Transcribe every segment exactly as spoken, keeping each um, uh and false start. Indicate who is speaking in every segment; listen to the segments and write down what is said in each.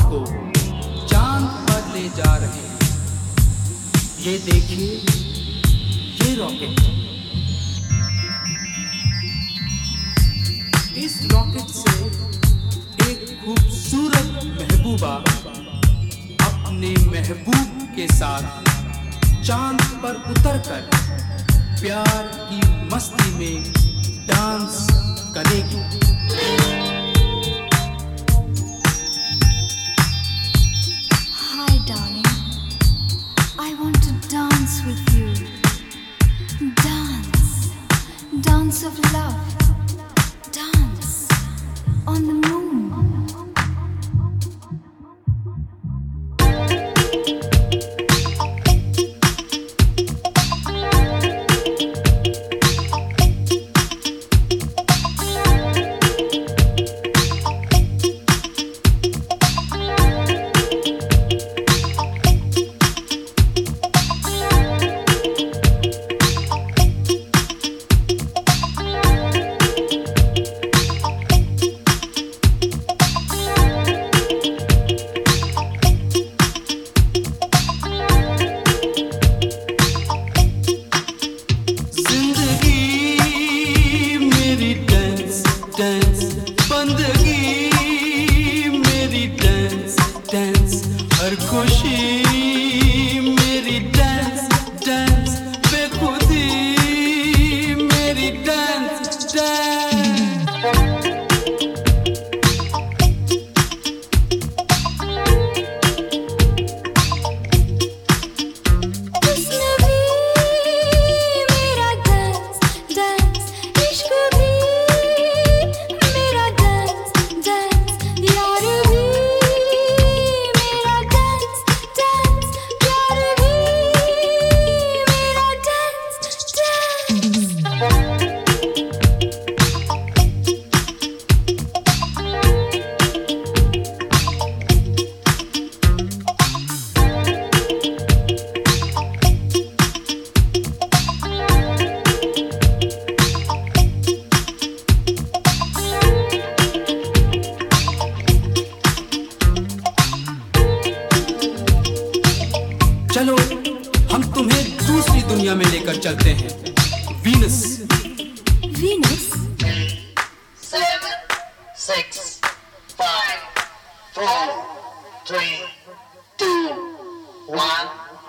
Speaker 1: को चांद पर ले जा रहे हैं। ये देखिए, ये रॉकेट, इस रॉकेट से एक खूबसूरत महबूबा अपने महबूब के साथ चांद पर उतरकर प्यार की मस्ती में डांस करेगी।
Speaker 2: Hi darling, I want to dance with you. Dance, dance of love. Dance on the moon.
Speaker 1: हर खुशी मेरी डांस डांस, बेखुदी मेरी डांस डांस। चलो हम तुम्हें दूसरी दुनिया में लेकर चलते हैं, Venus.
Speaker 2: Venus?
Speaker 3: Seven, six, five, four, three, two, one.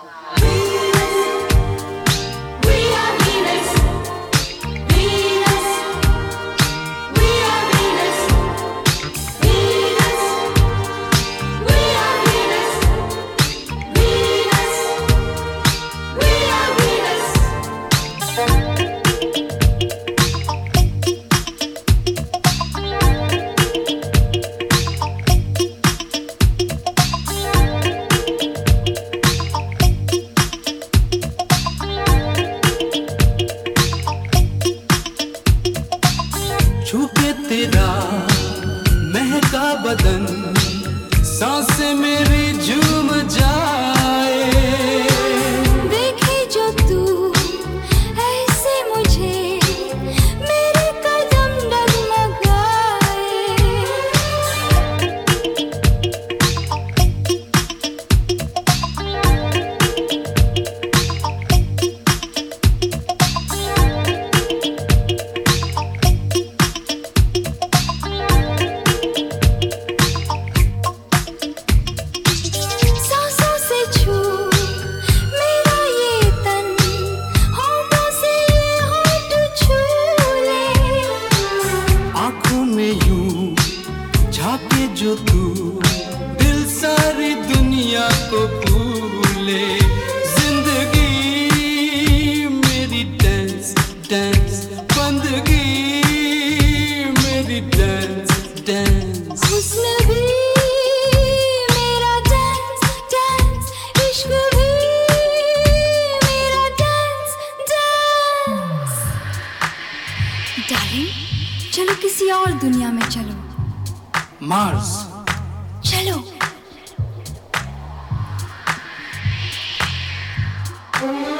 Speaker 1: छूके तेरा महका बदन, सांसें मेरी झूम जाए।
Speaker 2: देखे जो तू ऐसे मुझे, मेरे कदम डगमगाए।
Speaker 1: जो तू दिल सारी दुनिया को भूले। जिंदगी मेरी डांस डांस, बंदगी मेरी डांस डांस।
Speaker 2: हुस्न भी मेरा डांस डांस, इश्क भी मेरा डांस डांस। डार्लिंग, चलो किसी और दुनिया में चलो।
Speaker 1: मार्स
Speaker 2: चलो।